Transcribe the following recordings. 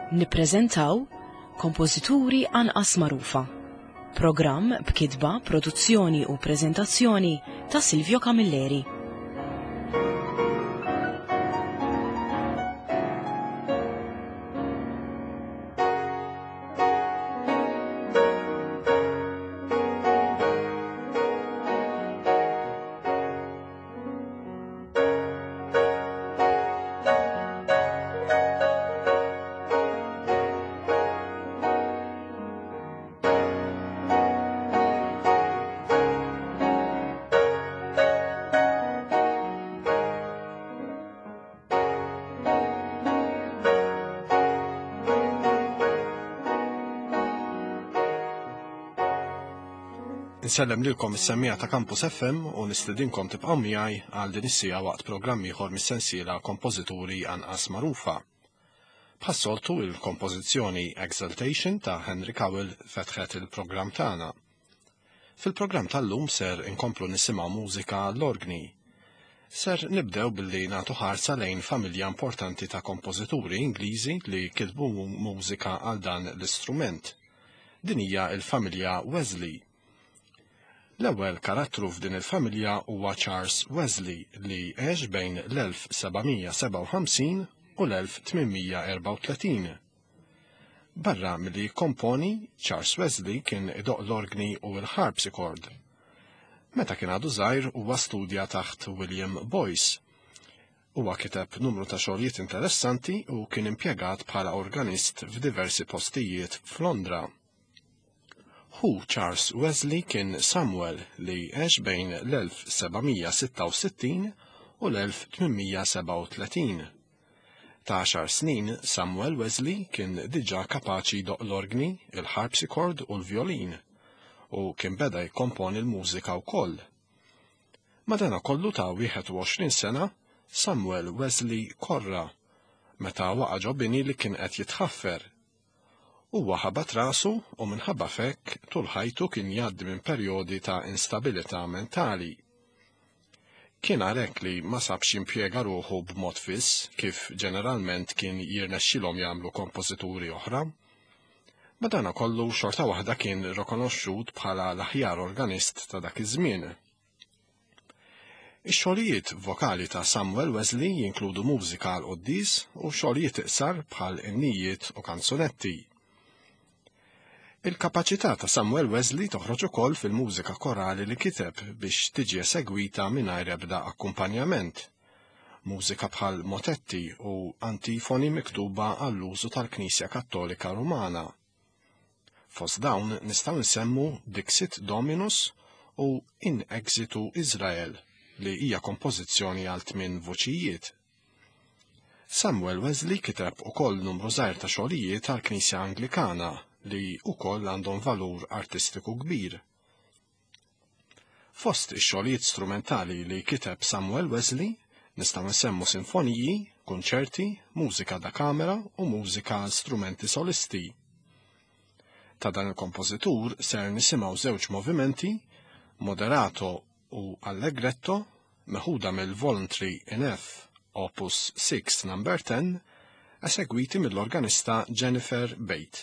Nippreżentaw Kompożituri anqas magħrufa. Programm b'kitba, produzzjoni u preżentazzjoni ta' Silvio Camilleri. Nsellem lilkom is-semmija ta' Campus FM u nistedinkom tibqgħu miegħi għal din is-sija waqt programm ieħor mis-sensiela Kompożituri anqas magħrufa. Bħas-soltu il-kompożizzjoni Exaltation ta' Henry Cowell fetħet il-programm tagħna. Fil-programm tal-lum ser inkomplu nisimgħu mużika l-orgni. Ser nibdew billi nagħtu ħarsa lejn familja importanti ta' kompożituri Ingliżi li kitbu mużika għal dan l-istrument. Din hija l-familja Wesley. L-ewwel karattru f'din il-familja huwa Charles Wesley li għex bejn l-1757 u l-1834. Barra milli jikkomponi, Charles Wesley kien idoq l-orgni u l-harpsichord. Meta kien għadu żgħir huwa studja taħt William Boyce. Huwa kiteb numru ta' xogħlijiet interessanti u kien impjegat bħala organist f'diversi postijiet f'Londra. Hu Charles Wesley kien Samuel li għex bejn l-1766 u l-1837. Ta' 10 snin Samuel Wesley kien diġà kapaċi doq l-orgni, il-harpsichord u l-violin u kien beda jikkomponi l-mużika wkoll. Madankollu ta' 21 sena Samuel Wesley korra meta waqa' ġo bini li kien qed jitħaffer. Huwa ħabat rasu u minħabba fekk tul ħajtu kien jgħaddi minn perjodi ta' instabilità mentali. Kien għalhekk li ma sabx jimpjega ruħu b'mod fiss kif ġeneralment kien jirnexxilhom jagħmlu kompożituri oħra. Madankollu xorta waħda kien rikonoxxut bħala l-aħjar organist ta' dak iż-żmien. Ix-xogħlijiet vokali ta' Samuel Wesley jinkludu mużika għal quddies u xogħlijiet iqsar bħal innijiet u kanzunetti. Il-kapaċità ta' Samuel Wesley toħroġ ukoll fil-mużika korali li kiteb biex tiġi esegwita mingħajr ebda akkumpanjament. Mużika bħal motetti u antifoni miktuba għall-użu tal-Knisja Kattolika Rumana. Fost dawn nistgħu nsemmu Dixit Dominus u In Exitu Israel li hija kompożizzjoni għal 8 voċijiet. Samuel Wesley kiteb ukoll numru żgħir ta' xogħlijiet għall-Knisja Anglikana li wkoll għandhom valur artistiku kbir. Fost ix-xogħlijiet strumentali li kiteb Samuel Wesley nistgħu nsemmu sinfoniji, kunċerti, mużika da kamera u mużika strumenti solisti. Ta' dan il-kompożitur ser nisimgħu żewġ movimenti, Moderato u Allegretto, meħuda mill-Voluntary in F, Opus 6 No. 10, esegwiti mill-organista Jennifer Bate.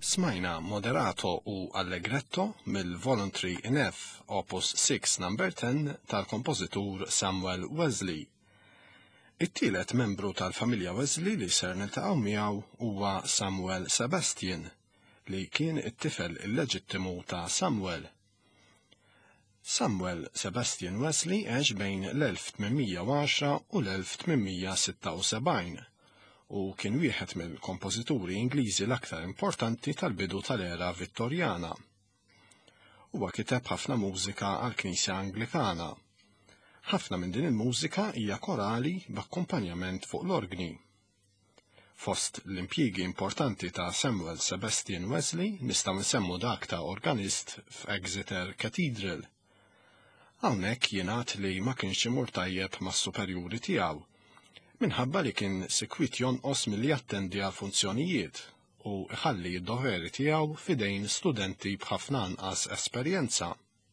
Smajna Moderato u Allegretto mill-Voluntary in F Opus 6 No. 10 tal-kompożitur Samuel Wesley. It-tielet membru tal-familja Wesley li ser niltaqgħu miegħu huwa Samuel Sebastian, li kien it-tifel illeġittimu ta' Samuel. Samuel Sebastian Wesley għex bejn l-1810 u l-1876 u kien wieħed mill-kompożituri Ingliżi l-aktar importanti tal-bidu tal-era Vittorjana. Huwa kiteb ħafna mużika għall-Knisja Anglikana. Ħafna minn din il-mużika hija korali b'akkumpanjament fuq l-orgni. Fost l-impjiegi importanti ta' Samuel Sebastian Wesley nistgħu nsemmu dak ta' organist f'Exeter Cathedral. Hawnhekk jingħad li ma kienx imur tajjeb mas-superjuri tiegħu, minħabba li kien sikwit jonqos milli jattendi għal funzjonijiet u ħalli d-doveri tiegħu fidejn studenti b'ħafna anqas esperjenza.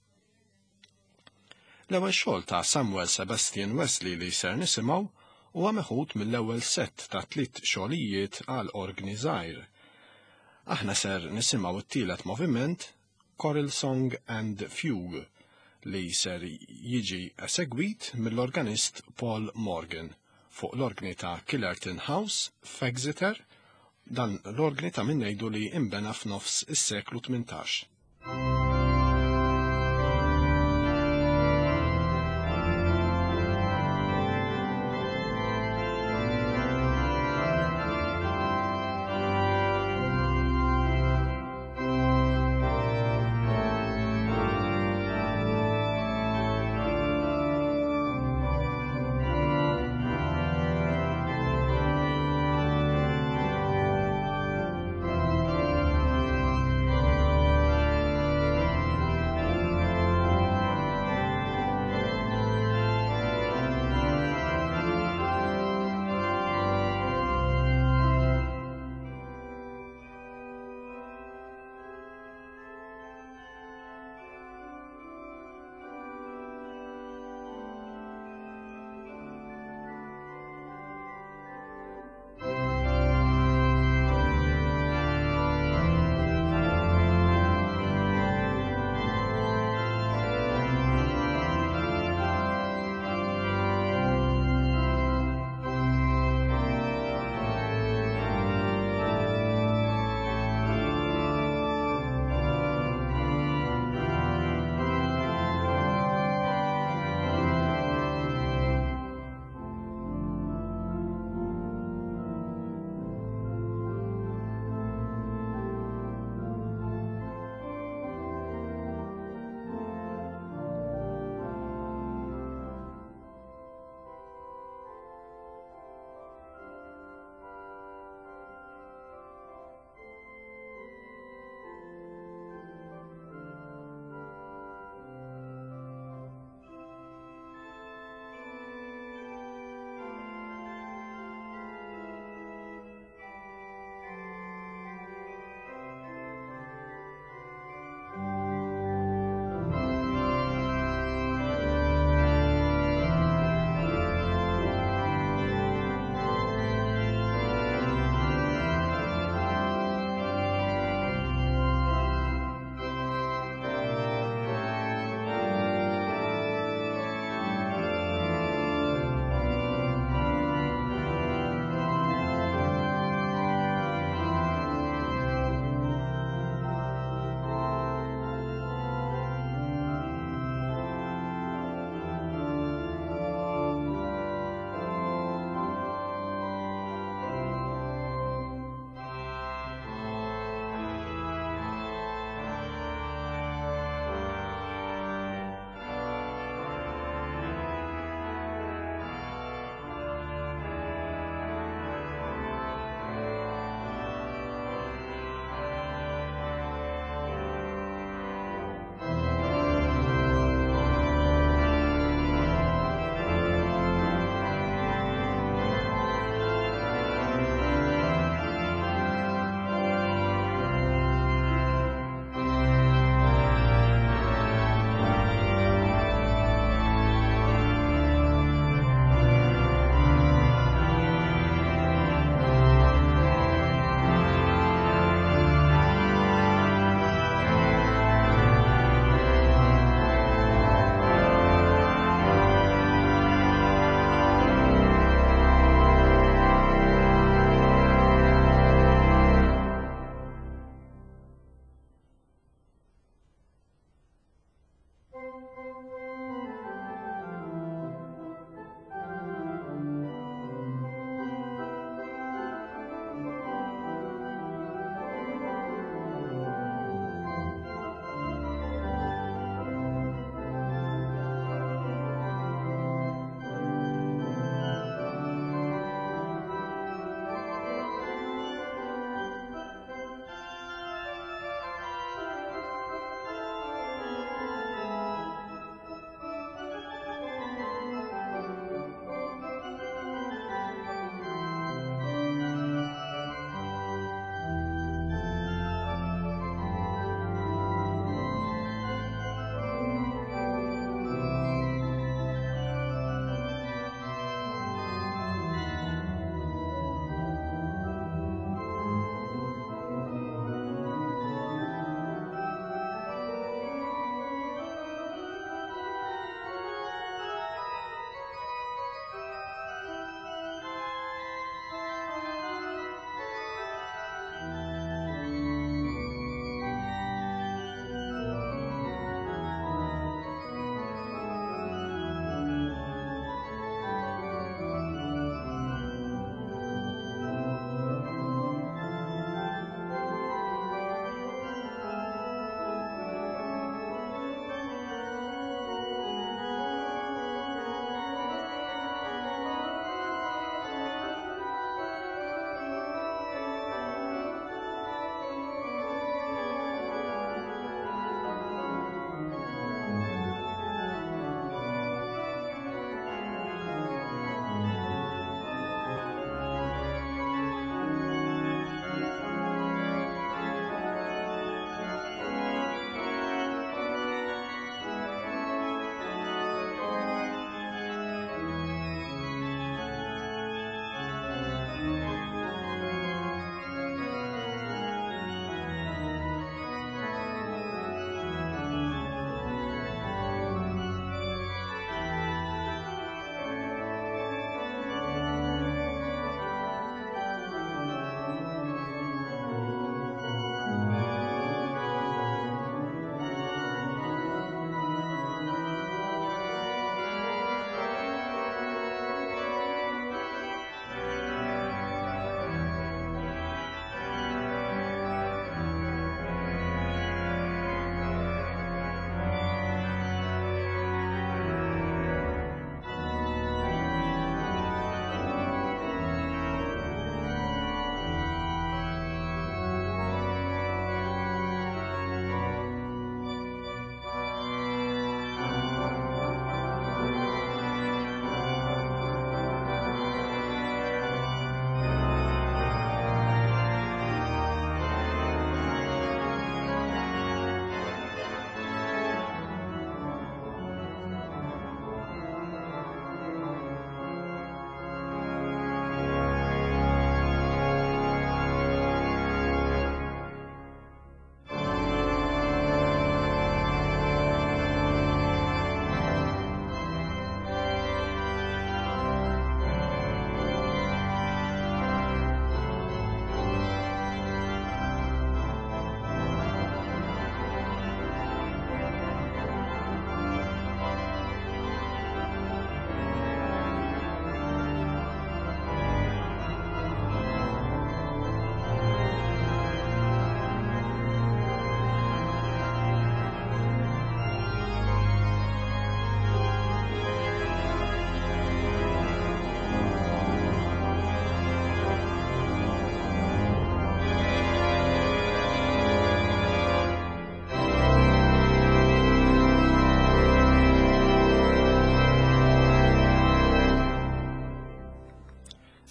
L-ewwel xogħol ta' Samuel Sebastian Wesley li ser nisimgħu huwa meħud mill-ewwel sett ta' 3 xogħlijiet għal orgni żgħir. Aħna ser nisimgħu t-tielet moviment, Choral Song and Fugue, li ser jiġi esegwit mill-organist Paul Morgan fuq l-orgni ta' Killerton House f'Exeter, dan l-orgni ta' min ngħidu li imbena f'nofs is-seklu 18.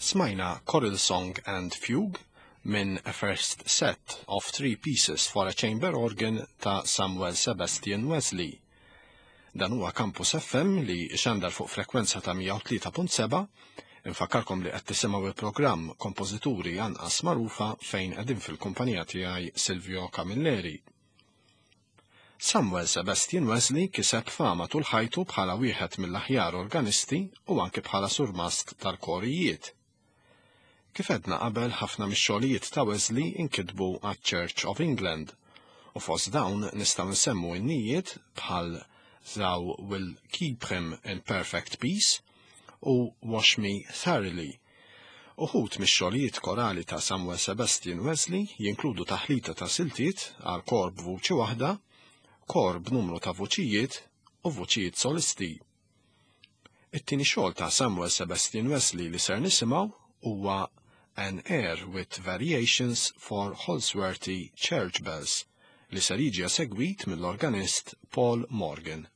Smajna Choral Song and Fugue minn A First Set of Three Pieces for a Chamber Organ ta' Samuel Sebastian Wesley. Dan huwa Campus FM li xandar fuq frekwenza ta' 103.7. Infakkarkom li qed tisimgħu il-programm Kompożituri anqas magħrufa fejn qegħdin fil-kumpanija tiegħi Silvio Camilleri. Samuel Sebastian Wesley kiseb fama tul ħajtu bħala wieħed mill-aħjar organisti u anke bħala surmast tal-korijiet. Kif edna qabel ħafna mix-xogħlijiet ta' Wesley inkitbu għaċ-Church of England u fost dawn nistgħu nsemmu n-nijiet bħal Thou Will Keep Him in Perfect Peace u Wash Me Thoroughly. Uħud mix-xogħlijiet korali ta' Samuel Sebastian Wesley jinkludu taħlita ta' siltiet għal kor b'vuċi waħda, kor b'numru ta' vuċijiet u vuċijiet solisti. It-tieni xogħol ta' Samuel Sebastian Wesley li ser nisimgħu huwa An Air with Variations for Holsworthy Church Bells li ser jiġi segwit mill-organist Paul Morgan.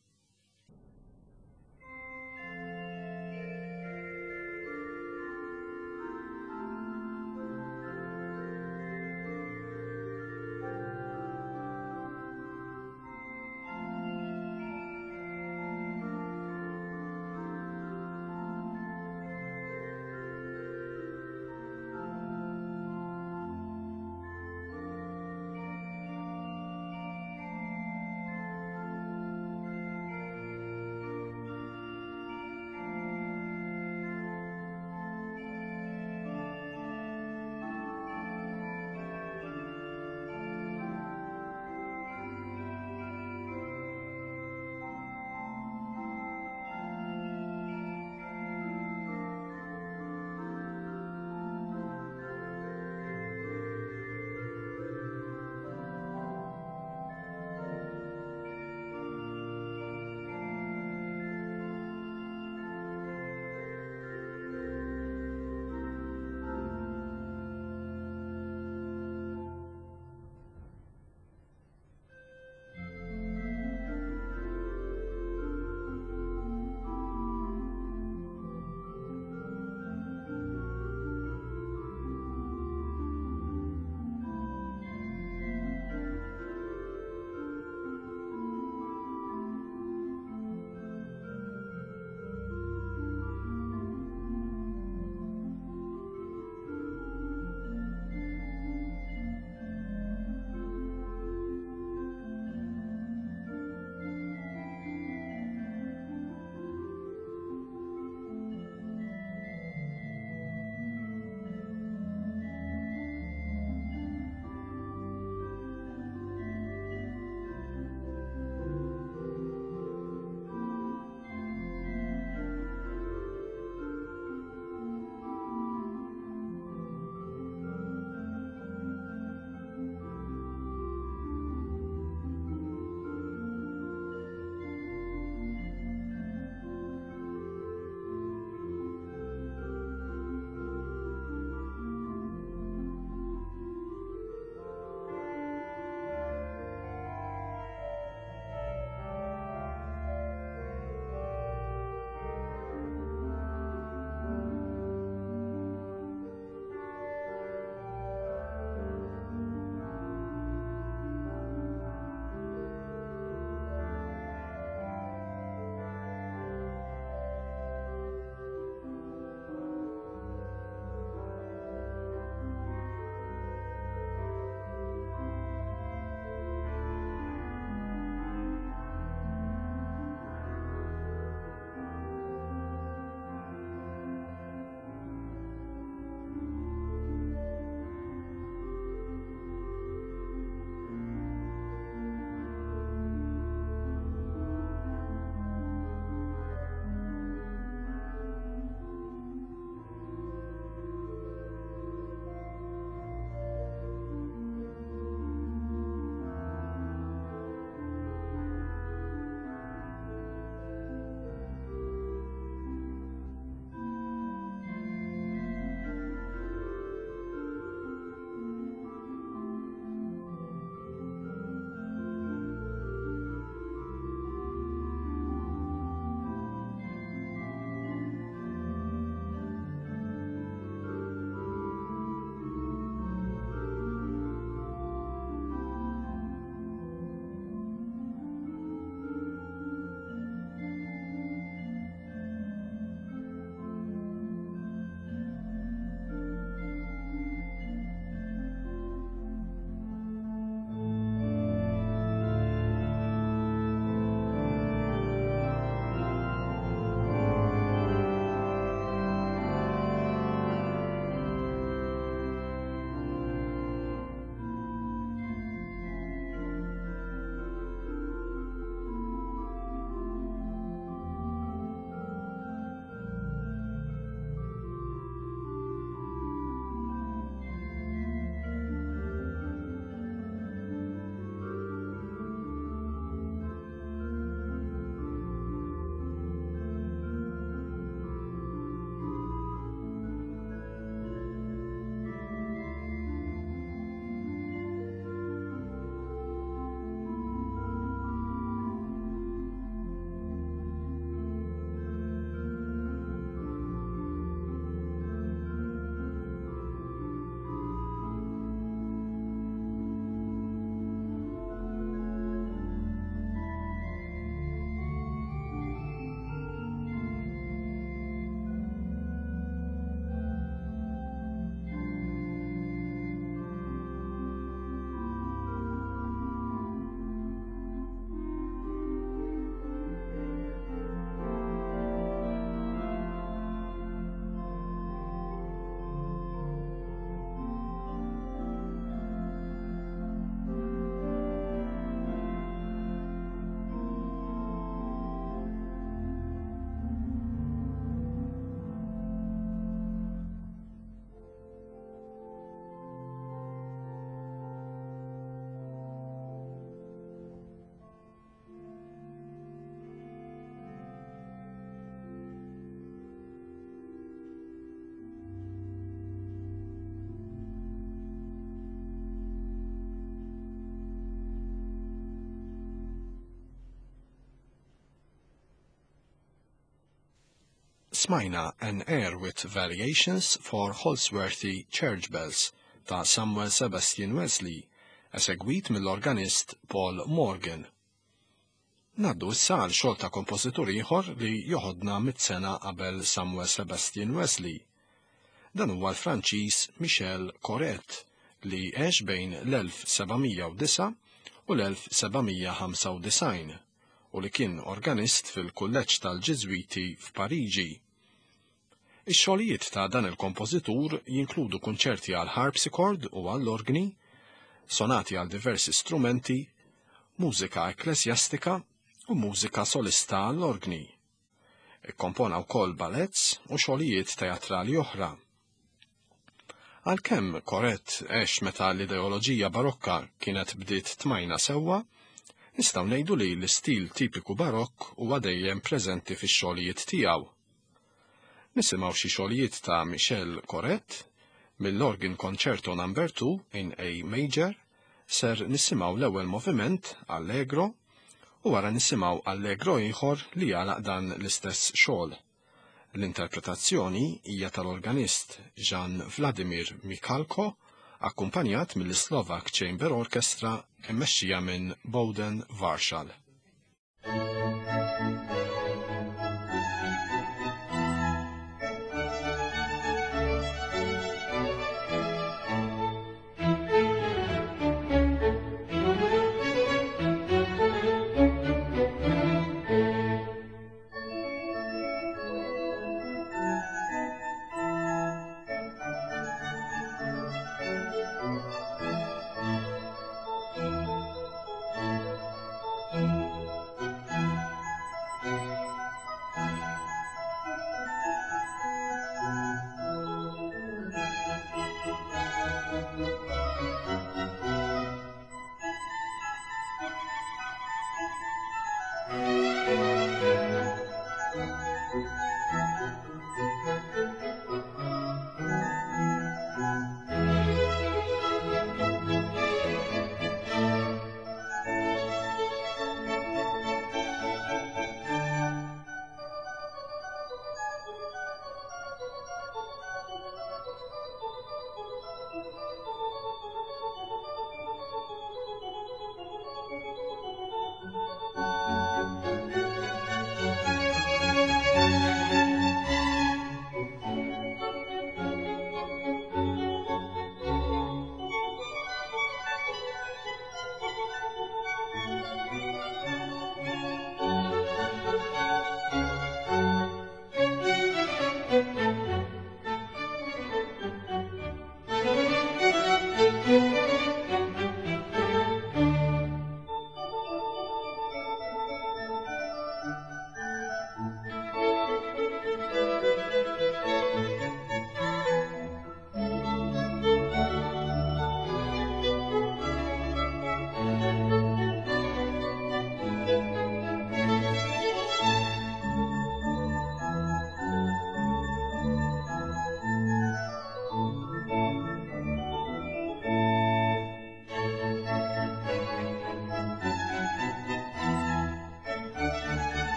smajna An Air with Variations for Holsworthy Church Bells ta' Samuel Sebastian Wesley, esegwit mill-organist Paul Morgan. Naddu issa għal xogħol ta' kompożitur ieħor li joħodna mit-sena qabel Samuel Sebastian Wesley. Dan huwa l-Franċiż Michel Corrette li għex bejn l-1709 u l-1795 u li kien organist fil-kulleġġ tal-Ġiżwiti f'Pariġi. Ix-xogħlijiet ta' dan il-kompożitur jinkludu kunċerti għal harpsichord u għall-organi, sonati għal diversi strumenti, mużika ekklesjastika u mużika solista għall-organi. Ikkompona wkoll balletts u xogħlijiet teatrali oħra. Għalkemm Corrette għex meta l-ideoloġija barokka kienet bdiet tmajna sewwa, nistgħu ngħidu li l-istil tipiku barokk huwa dejjem preżenti fix-xogħlijiet tiegħu. Nisimgħu xi xogħlijiet ta' Michel Corrette mill-Organ Concerto No. 2 in A Major, ser nisimgħu l-ewwel moviment Allegro u wara nisimgħu Allegro ieħor li jagħlaq dan l-istess xogħol. L-interpretazzjoni hija tal-organist Jan Vladimir Michalko, akkumpanjat mill-Slovak Chamber Orchestra immexxija minn Bogdan Varshal.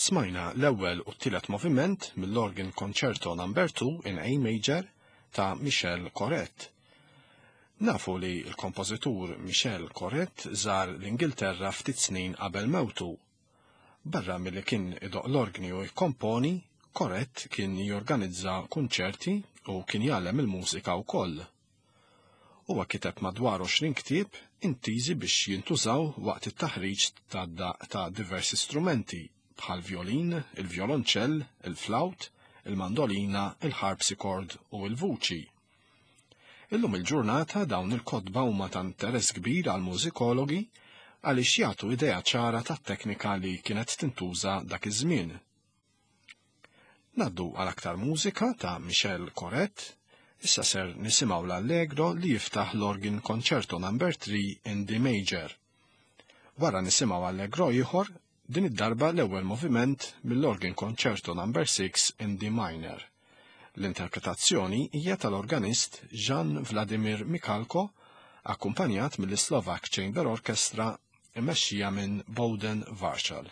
smajna l-ewwel u t-tielet moviment mill-Organ Concerto No. 2 in A Major ta' Michel Corrett. Nafu li l-kompożitur Michel Corrett żar l-Ingilterra ftit snin qabel mewtu. Barra milli kien idoq l-orgni u jkomponi, Corrett kien jorganizza kunċerti u kien jgħallem il-mużika wkoll. Huwa kiteb madwar 20 ktieb intiżi biex jintużaw waqt it-taħriġ ta' diversi strumenti bħal violin, il-violonċell, il-flawt, il-mandolina, il-harpsichord u il-vuċi. Illum il-ġurnata dawn il-kotba huma ta' interess kbir għal mużikologi għaliex jagħtu idea ċara tat-teknika li kienet tintuża dak iż-żmien. Naddu għal aktar mużika ta' Michel Corrett, issa ser nisimgħu l-Allegro li jiftaħ l-Organ Concerto No. 3 in D Major. Wara nisimgħu Allegro ieħor, din id-darba l-ewwel moviment mill-Organ Concerto No. 6 in D Minor. L-interpretazzjoni hija tal-organist Jan Vladimir Michalko, akkumpanjat mill-Slovak Chamber Orchestra imexxija minn Bowden Varshal.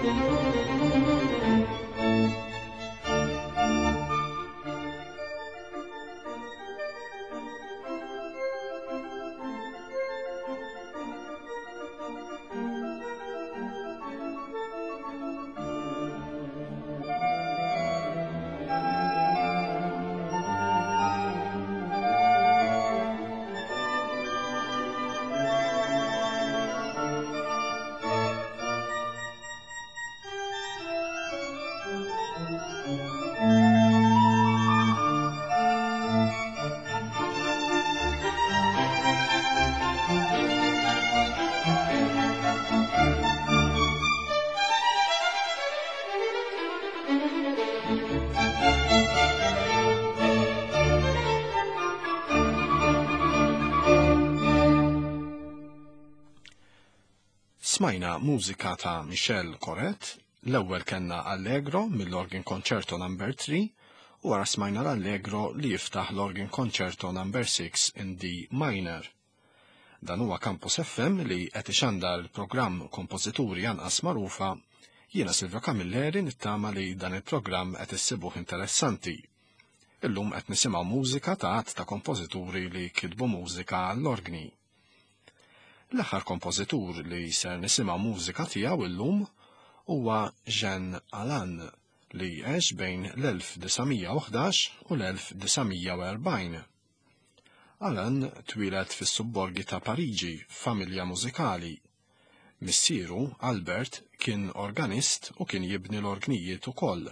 Smajna mużika ta' Michel Corret, l-ewwel kellna Allegro mill-Organ Concerto No. 3 u wara smajna l-Allegro li jiftaħ l-Organ Concerto No. 6 in D minor. Dan huwa Campus FM li qed ixandar il-programm Kompożituri Anqas Magħrufa. Jiena Silvio Camilleri nittama li dan il-programm qed issibuh interessanti. Illum qed nisimgħu mużika ta' ta' kompożituri li kitbu mużika għall-orgni. L-aħħar kompożitur li ser nisimgħu mużika tiegħu illum huwa Jean Alain li għex bejn l-1911 u l-1940. Alain twilet fis-subborgi ta' Pariġi f'familja mużikali. Missieru Albert kien organist u kien jibni l-orgnijiet ukoll.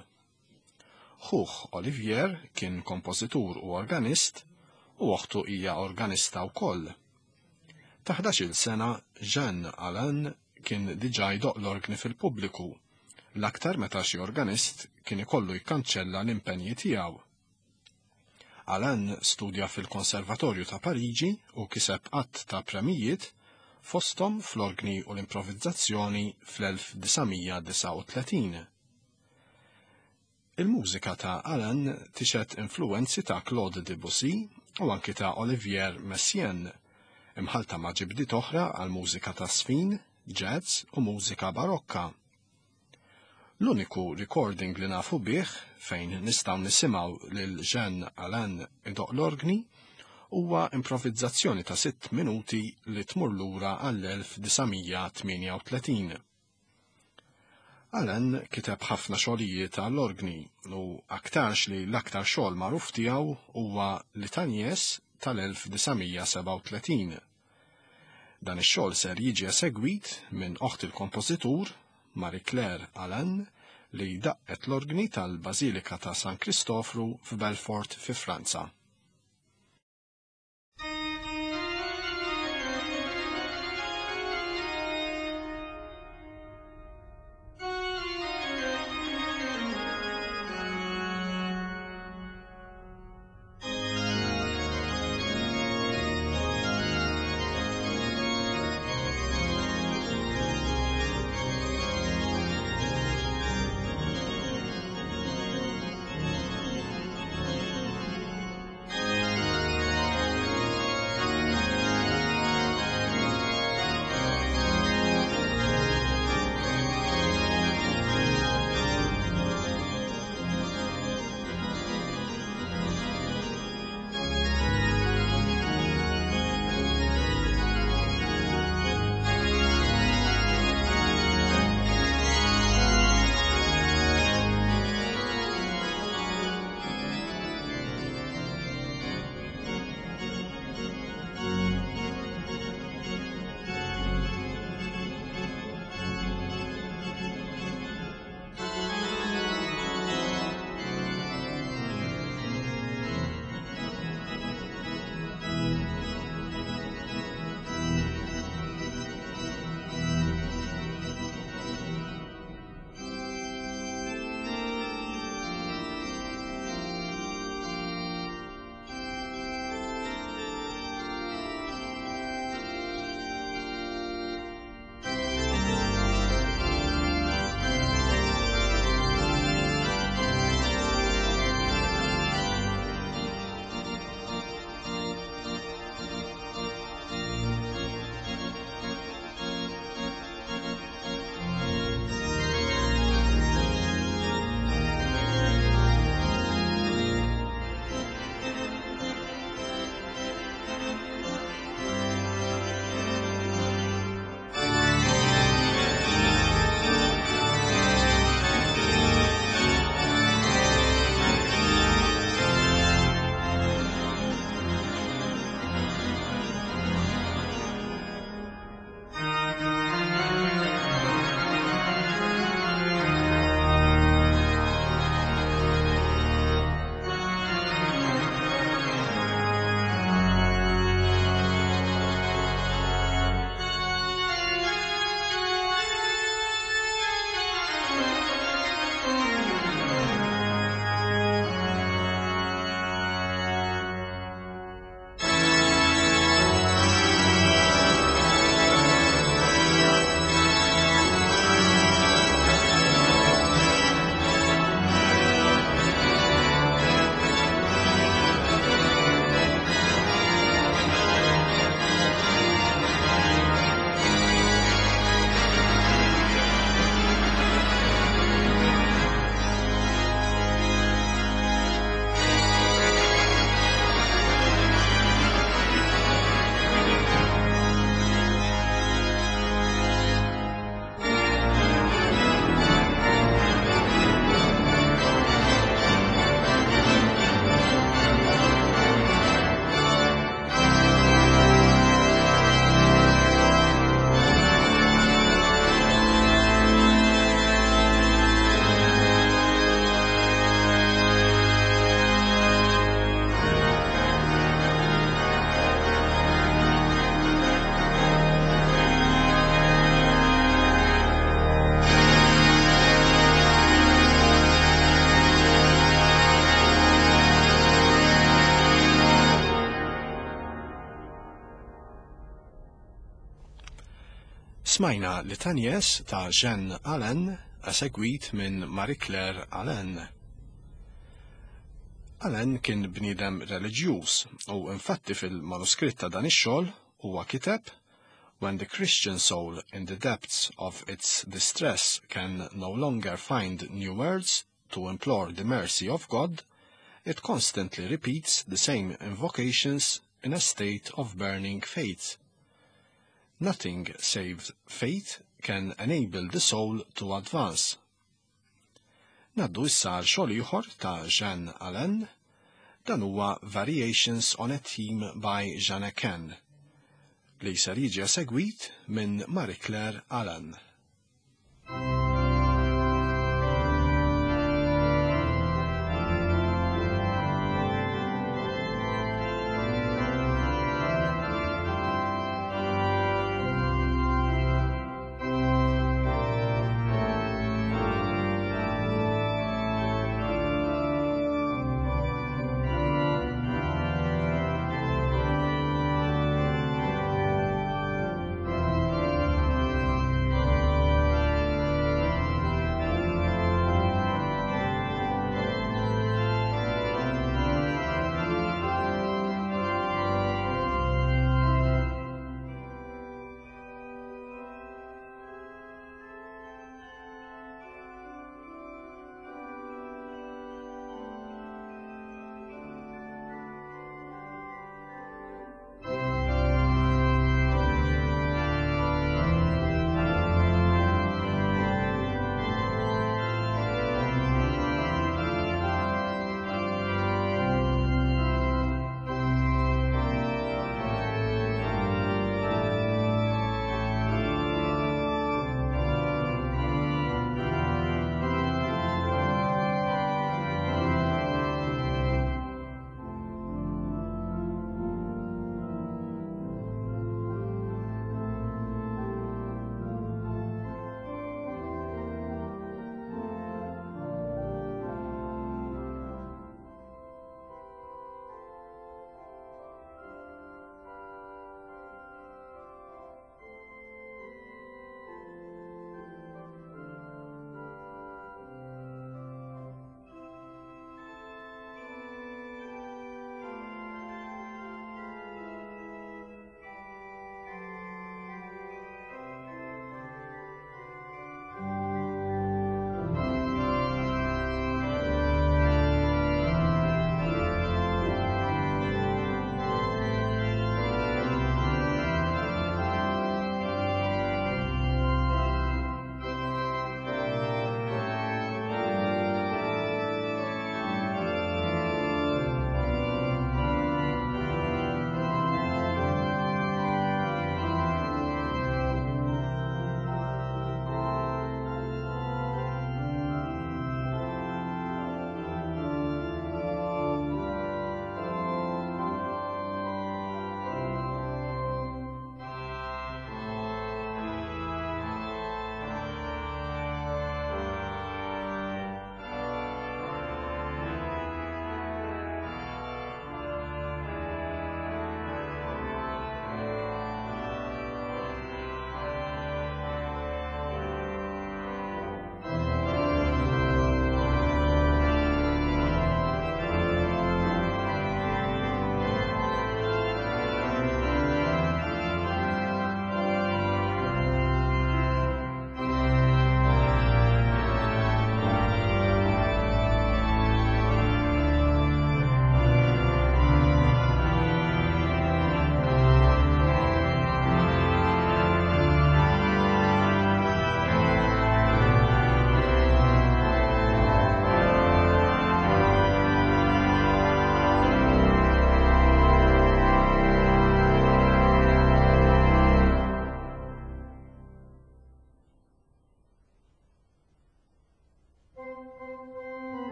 Ħuh Olivier kien kompożitur u organist u oħtu hija organista wkoll. Ta' 11-il sena Jean Alain kien diġà jdoq l-orgni fil-pubbliku, l-aktar meta xi organist kien ikollu jikkanċella l-impenji tiegħu. Alain studja fil-Konservatorju ta' Pariġi u kiseb qatt ta' premijiet fosthom fl-orgni u l-improvvizzazzjoni fl-1939. Il-mużika ta' Alain tixet influenzi ta' Claude Debussy u anki ta' Olivier Messiaen, imħalta ma' ġibdiet oħra għal mużika ta' sfin, jazz u mużika barokka. L-uniku recording li nafu bih fejn nistgħu nisimgħu lil Jean Alain idoq l-orgni huwa improvvizzazzjoni ta' 6 minuti li tmur lura għall-1938. Alain kiteb ħafna xogħlijiet għall-orgni u aktarx li l-aktar xogħol magħruf tiegħu huwa Litanies tal-1937. Dan ix-xogħol ser jiġi esegwit minn oħt il-kompożitur Marie-Claire Alain li daqqet l-orgni tal-Bażilika ta' San Kristofru f'Belfort fi Franza. Smajna li tanjes ta' Jean Allen esegwit minn Marie Claire Allen. Allen kien bniedem reliġjuż u infatti fil-manuskritt ta' dan ix-xogħol huwa kiteb When the Christian soul in the depths of its distress can no longer find new words to implore the mercy of God, it constantly repeats the same invocations in a state of burning faith. Nothing save faith can enable the soul to advance. Naddu issa għal xogħol ieħor ta' Jean Allen, dan huwa Variations on a Theme by Jeanne Ken, li ser jiġi segwit minn Marie Claire Allen.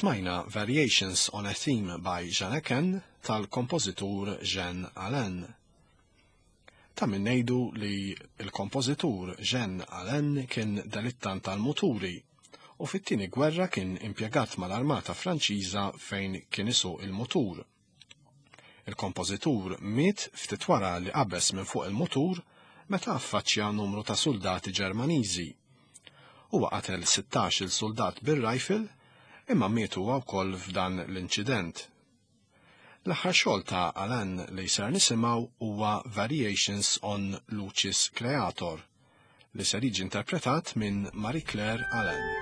Smajna Variations on a Theme by Jeanne tal-kompożitur Jean Alain. Ta' min ngħidu li l-kompożitur Jean Alain kien delittant tal-muturi u fit-tieni gwerra kien impjegat mal-Armata Franċiża fejn kien isuq il-mutur. Il-kompożitur miet ftit wara li qabeż minn fuq il-mutur meta affaċċja numru ta' soldati Ġermaniżi. Huwa qatel 16 il-soldat bir-rifle imma mietu wkoll f'dan l-inċident. L-aħħar xogħol ta' Alain li sar nisimgħu huwa Variations on Lucis Creator li ser jiġi interpretat minn Marie-Claire Alain.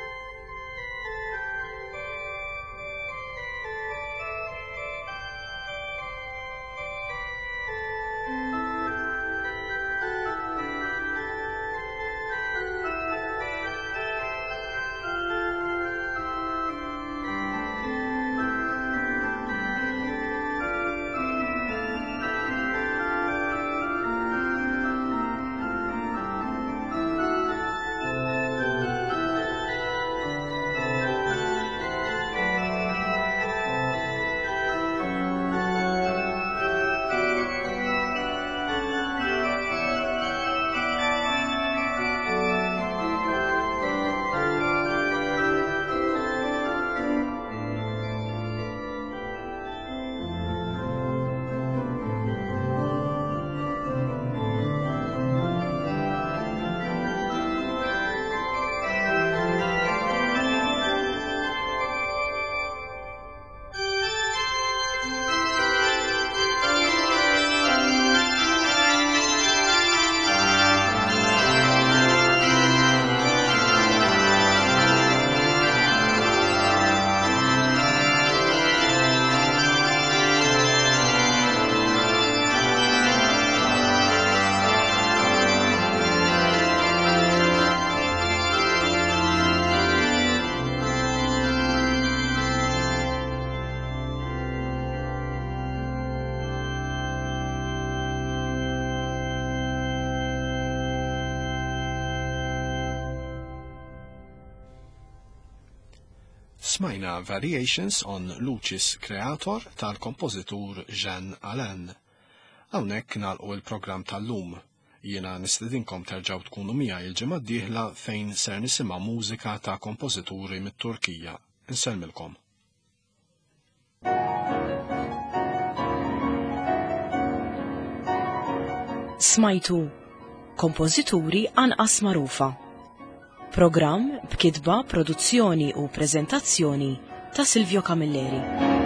Smajna Variations on Lucis Creator tal-kompożitur Jean Alain. Hawnhekk nagħlqu il-programm tal-lum. Jiena nistedinkom terġgħu tkunu miegħi il-ġimgħa d-dieħla fejn ser nisimgħu mużika ta' kompożituri mit-Turkija. Insellmilkom. Smajtu kompożituri anqas magħrufa. Programm b'kitba, produzzjoni u preżentazzjoni ta' Silvio Camilleri.